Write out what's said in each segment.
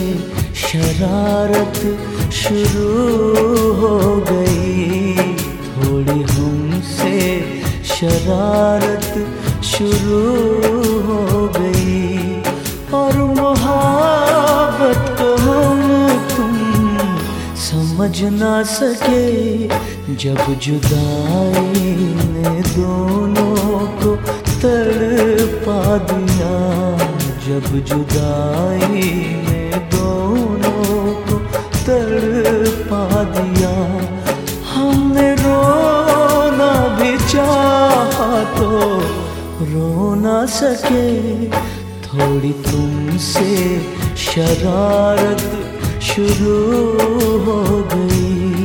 शरारत शुरू हो गई, थोड़ी हमसे शरारत शुरू हो गई। और मोहब्बत को हम तुम समझ ना सके, जब जुदाई ने दोनों को तड़पा दिया, जब जुदाई ने दोनों को तड़पा दिया। हमने रोना भी चाहा तो रो ना सके, थोड़ी तुमसे शरारत शुरू हो गई।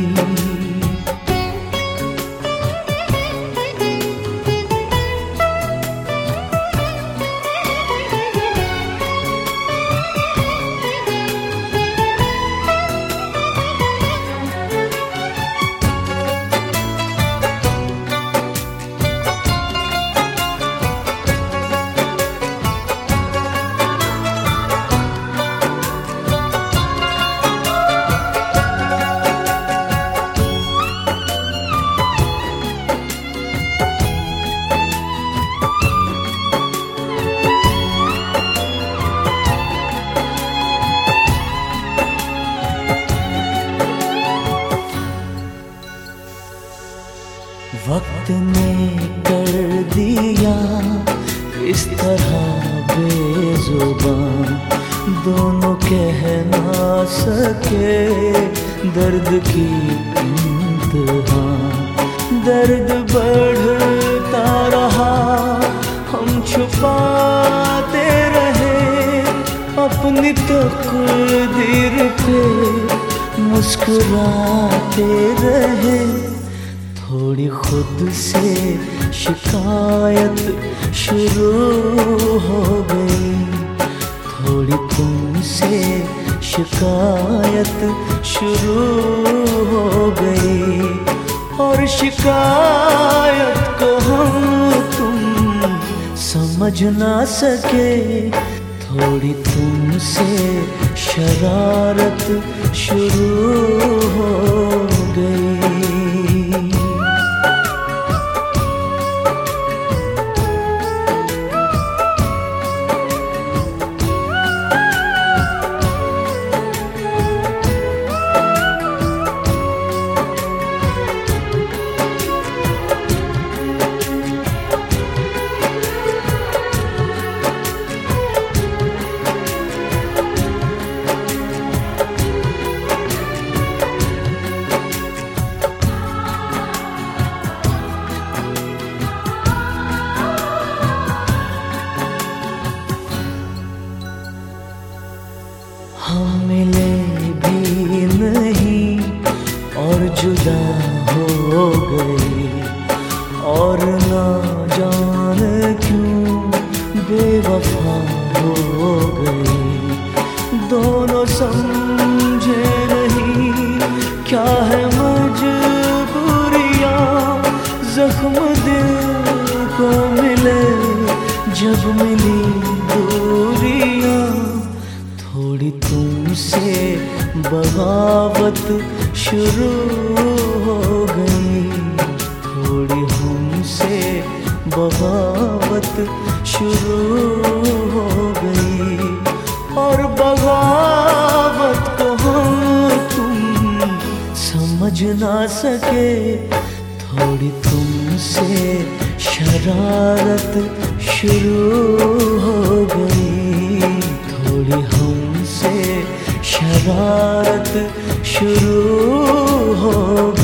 वक्त ने कर दिया इस तरह बेजुबान, दोनों कह ना सके दर्द की इंतहा। दर्द बढ़ता रहा, हम छुपाते रहे अपनी तकदीर पे, मुस्कुराते रहे। थोड़ी खुद से शिकायत शुरू हो गई, थोड़ी तुमसे शिकायत शुरू हो गई। और शिकायत को हम तुम समझ ना सके, थोड़ी तुमसे शरारत शुरू हो गई। हम मिले भी नहीं और जुदा हो गए, और ना जाने क्यों बेवफा हो गए। दोनों समझे नहीं क्या है मजबूरियां, जख्म दिल को मिले जब मिली दूरियां। थोड़ी तुमसे बगावत शुरू हो गई, थोड़ी हमसे बगावत शुरू हो गई। और बगावत को हम तुम समझ ना सके, थोड़ी तुमसे शरारत शुरू हो गई, थोड़ी हमसे शरारत शुरू हो